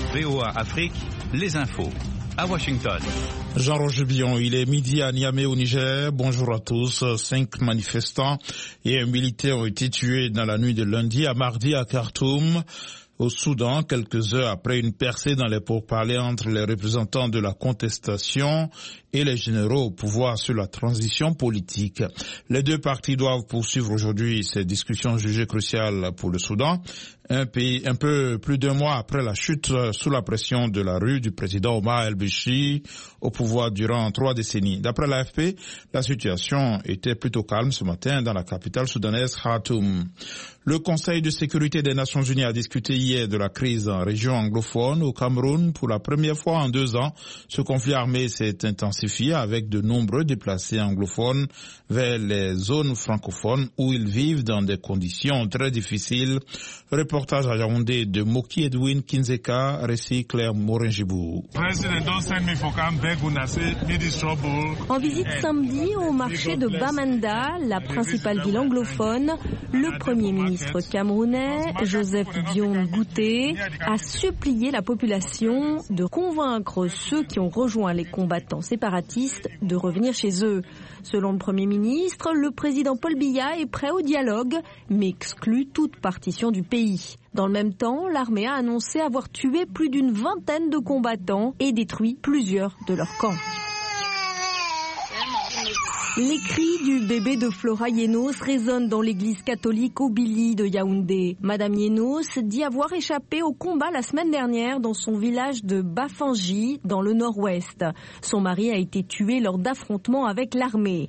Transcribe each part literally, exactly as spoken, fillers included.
V O A Afrique, les infos. À Washington. Jean-Roger Billon, il est midi à Niamey au Niger. Bonjour à tous. Cinq manifestants et un militaire ont été tués dans la nuit de lundi à mardi à Khartoum, au Soudan, quelques heures après une percée dans les pourparlers entre les représentants de la contestation et les généraux au pouvoir sur la transition politique. Les deux parties doivent poursuivre aujourd'hui ces discussions jugées cruciales pour le Soudan, un pays un peu plus d'un mois après la chute sous la pression de la rue du président Omar el-Béchir au pouvoir durant trois décennies. D'après l'A F P, la situation était plutôt calme ce matin dans la capitale soudanaise Khartoum. Le Conseil de sécurité des Nations Unies a discuté hier de la crise en région anglophone au Cameroun. Pour la première fois en deux ans, ce conflit armé s'est intensifié avec de nombreux déplacés anglophones vers les zones francophones où ils vivent dans des conditions très difficiles. Reportage à Yaoundé de Moki Edwin Kinzeka, récit Claire Morin-Gibou. En visite samedi au marché de Bamenda, la principale ville anglophone, le Premier ministre camerounais, Joseph Dion Ngouté, a supplié la population de convaincre ceux qui ont rejoint les combattants séparatistes de revenir chez eux. Selon le Premier ministre, le président Paul Biya est prêt au dialogue, mais exclut toute partition du pays. Dans le même temps, l'armée a annoncé avoir tué plus d'une vingtaine de combattants et détruit plusieurs de leurs camps. Les cris du bébé de Flora Yenos résonnent dans l'église catholique Obili de Yaoundé. Madame Yenos dit avoir échappé au combat la semaine dernière dans son village de Bafangi, dans le nord-ouest. Son mari a été tué lors d'affrontements avec l'armée.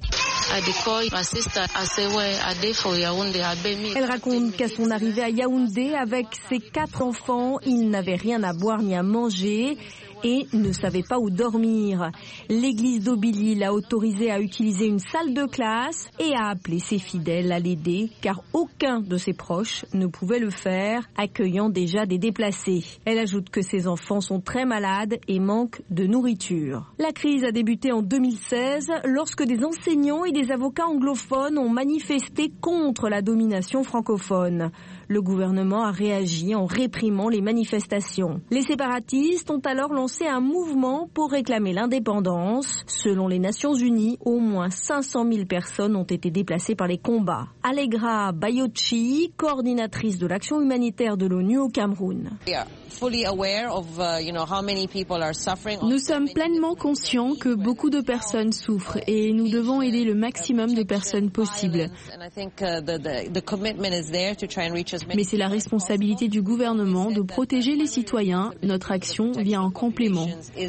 Elle raconte qu'à son arrivée à Yaoundé avec ses quatre enfants, il n'avait rien à boire ni à manger et ne savait pas où dormir. L'église d'Obili l'a autorisé à utiliser une salle de classe et a appelé ses fidèles à l'aider car aucun de ses proches ne pouvait le faire, accueillant déjà des déplacés. Elle ajoute que ses enfants sont très malades et manquent de nourriture. La crise a débuté en deux mille seize lorsque des enseignants et des avocats anglophones ont manifesté contre la domination francophone. Le gouvernement a réagi en réprimant les manifestations. Les séparatistes ont alors lancé un mouvement pour réclamer l'indépendance. Selon les Nations Unies, au moins cinq cent mille personnes ont été déplacées par les combats. Allegra Bayochi, coordinatrice de l'action humanitaire de l'ONU au Cameroun. Nous sommes pleinement conscients que beaucoup de personnes souffrent et nous devons aider le maximum de personnes possible. Mais c'est la responsabilité du gouvernement de protéger les citoyens. Notre action vient en complément.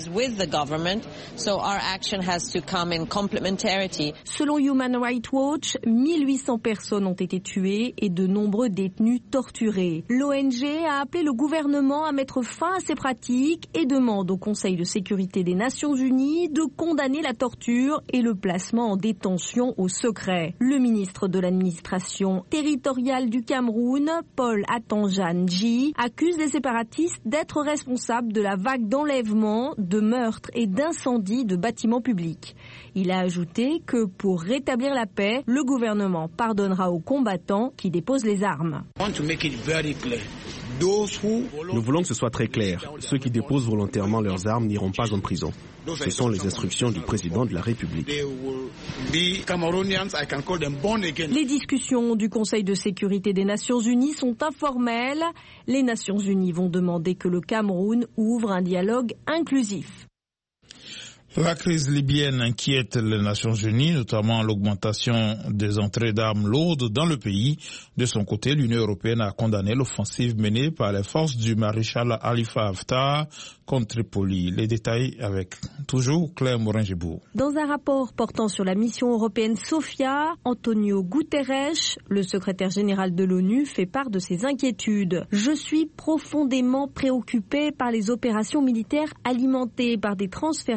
Selon Human Rights Watch, mille huit cents personnes ont été tuées et de nombreux détenus torturés. L'O N G a appelé le gouvernement à mettre fin à ces pratiques et demande au Conseil de sécurité des Nations Unies de condamner la torture et le placement en détention au secret. Le ministre de l'administration territoriale du Cameroun, Paul Atanjanji, accuse les séparatistes d'être responsables de la vague d'enlèvements, de meurtres et d'incendies de bâtiments publics. Il a ajouté que pour rétablir la paix, le gouvernement pardonnera aux combattants qui déposent les armes. Nous voulons que ce soit très clair. Ceux qui déposent volontairement leurs armes n'iront pas en prison. Ce sont les instructions du président de la République. Les discussions du Conseil de sécurité des Nations Unies sont informelles. Les Nations Unies vont demander que le Cameroun ouvre un dialogue inclusif. La crise libyenne inquiète les Nations Unies, notamment l'augmentation des entrées d'armes lourdes dans le pays. De son côté, l'Union européenne a condamné l'offensive menée par les forces du maréchal Khalifa Haftar contre Tripoli. Les détails avec toujours Claire Morin-Gibou. Dans un rapport portant sur la mission européenne Sophia, Antonio Guterres, le secrétaire général de l'ONU, fait part de ses inquiétudes. Je suis profondément préoccupé par les opérations militaires alimentées par des transferts d'armes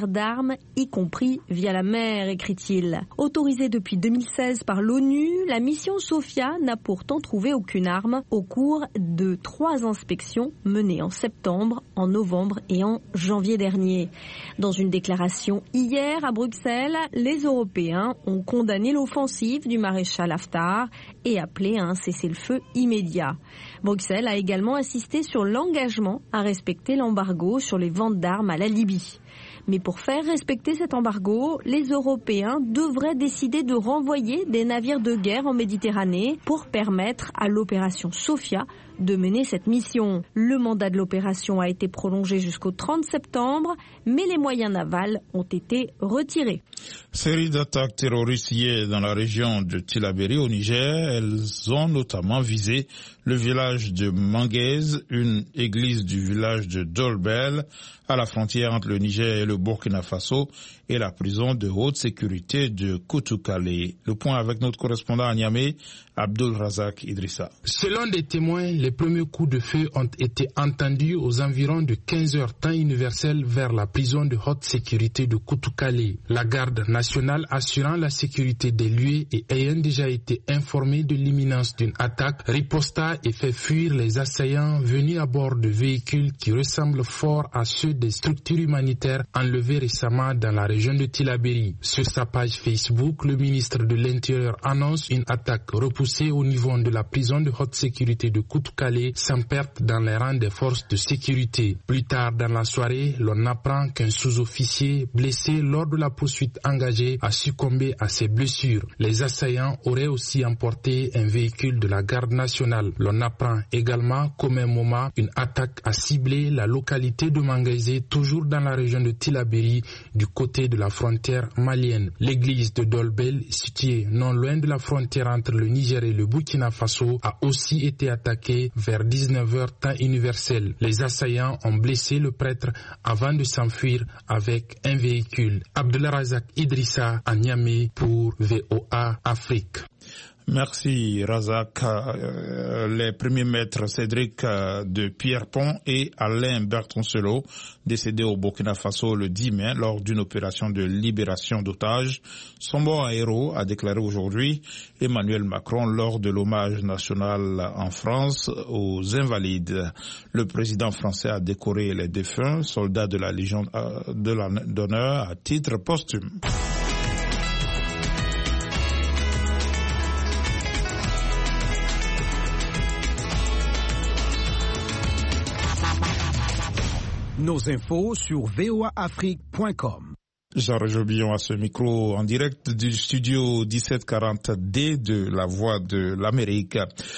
armes, y compris via la mer, écrit-il. Autorisée depuis deux mille seize par l'ONU, la mission Sophia n'a pourtant trouvé aucune arme au cours de trois inspections menées en septembre, en novembre et en janvier dernier. Dans une déclaration hier à Bruxelles, les Européens ont condamné l'offensive du maréchal Haftar et appelé à un cessez-le-feu immédiat. Bruxelles a également insisté sur l'engagement à respecter l'embargo sur les ventes d'armes à la Libye. Mais pour faire respecter cet embargo, les Européens devraient décider de renvoyer des navires de guerre en Méditerranée pour permettre à l'opération Sophia de mener cette mission. Le mandat de l'opération a été prolongé jusqu'au trente septembre, mais les moyens navals ont été retirés. Série d'attaques terroristes hier dans la région de Tillabéri au Niger. Elles ont notamment visé le village de Manguez, une église du village de Dolbel, à la frontière entre le Niger et le Burkina Faso, et la prison de haute sécurité de Koutoukale. Le point avec notre correspondant à Niamey, Abdul Razak Idrissa. Selon des témoins, les premiers coups de feu ont été entendus aux environs de quinze heures temps universel vers la prison de haute sécurité de Koutoukale. La garde nationale assurant la sécurité des lieux et ayant déjà été informée de l'imminence d'une attaque, riposta et fait fuir les assaillants venus à bord de véhicules qui ressemblent fort à ceux des structures humanitaires enlevées récemment dans la région de Tillabéri. Sur sa page Facebook, le ministre de l'Intérieur annonce une attaque repoussée au niveau de la prison de haute sécurité de Koutoukale sans perte dans les rangs des forces de sécurité. Plus tard dans la soirée, l'on apprend qu'un sous-officier blessé lors de la poursuite engagée a succombé à ses blessures. Les assaillants auraient aussi emporté un véhicule de la garde nationale. L'on apprend également qu'au même moment, une attaque a ciblé la localité de Mangaise, toujours dans la région de Tillabéri, du côté de la frontière malienne. L'église de Dolbel, située non loin de la frontière entre le Niger et le Burkina Faso, a aussi été attaquée vers dix-neuf heures temps universel. Les assaillants ont blessé le prêtre avant de s'enfuir avec un véhicule. Abdullah Razak Idrissa à Niamey pour V O A Afrique. Merci Razak. Euh, les premiers maîtres Cédric euh, de Pierrepont et Alain Bertoncelo, décédés au Burkina Faso le dix mai lors d'une opération de libération d'otages, sont morts à héros, a déclaré aujourd'hui Emmanuel Macron lors de l'hommage national en France aux Invalides. Le président français a décoré les défunts soldats de la Légion d'honneur à titre posthume. Nos infos sur v o a afrique point com. Jean-Roger Billon à ce micro en direct du studio dix-sept quarante D de la Voix de l'Amérique.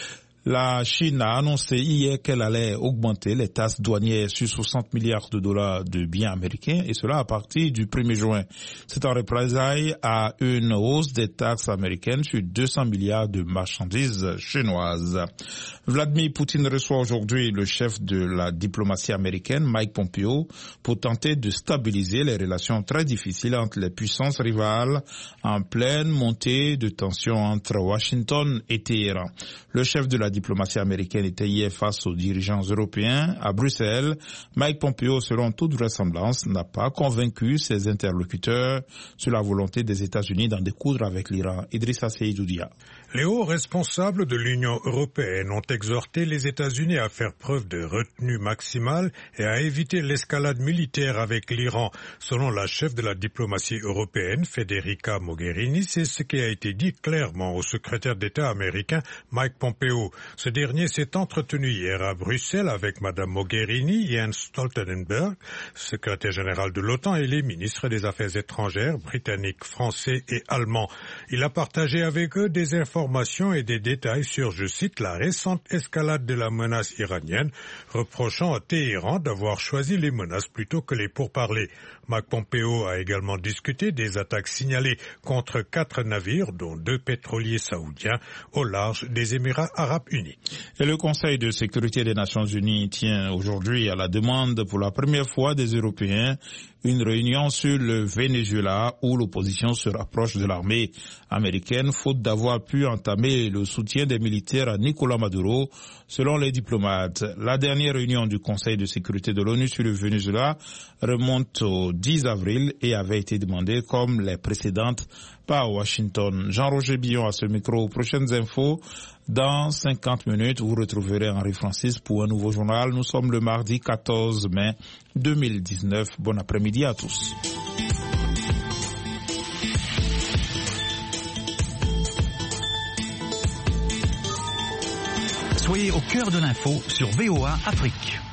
La Chine a annoncé hier qu'elle allait augmenter les taxes douanières sur soixante milliards de dollars de biens américains, et cela à partir du premier juin. C'est en représailles à une hausse des taxes américaines sur deux cents milliards de marchandises chinoises. Vladimir Poutine reçoit aujourd'hui le chef de la diplomatie américaine, Mike Pompeo, pour tenter de stabiliser les relations très difficiles entre les puissances rivales en pleine montée de tensions entre Washington et Téhéran. Le chef de la diplomatie américaine était hier face aux dirigeants européens à Bruxelles. Mike Pompeo, selon toute vraisemblance, n'a pas convaincu ses interlocuteurs sur la volonté des États-Unis d'en découdre avec l'Iran. Idrissa Seydoudia. Les hauts responsables de l'Union européenne ont exhorté les États-Unis à faire preuve de retenue maximale et à éviter l'escalade militaire avec l'Iran. Selon la chef de la diplomatie européenne, Federica Mogherini, c'est ce qui a été dit clairement au secrétaire d'État américain Mike Pompeo. Ce dernier s'est entretenu hier à Bruxelles avec Madame Mogherini, Jens Stoltenberg, secrétaire général de l'OTAN, et les ministres des Affaires étrangères britanniques, français et allemands. Il a partagé avec eux des informations et des détails sur, je cite, la récente escalade de la menace iranienne, reprochant à Téhéran d'avoir choisi les menaces plutôt que les pourparlers. Mike Pompeo a également discuté des attaques signalées contre quatre navires, dont deux pétroliers saoudiens, au large des Émirats arabes unis. Et le Conseil de sécurité des Nations unies tient aujourd'hui, à la demande pour la première fois des Européens, une réunion sur le Venezuela où l'opposition se rapproche de l'armée américaine, faute d'avoir pu pu entamer le soutien des militaires à Nicolás Maduro, selon les diplomates. La dernière réunion du Conseil de sécurité de l'ONU sur le Venezuela remonte au dix avril et avait été demandée, comme les précédentes, par Washington. Jean-Roger Billon à ce micro. Prochaines infos. Dans cinquante minutes, vous retrouverez Henri Francis pour un nouveau journal. Nous sommes le mardi quatorze mai deux mille dix-neuf. Bon après-midi à tous. Soyez au cœur de l'info sur V O A Afrique.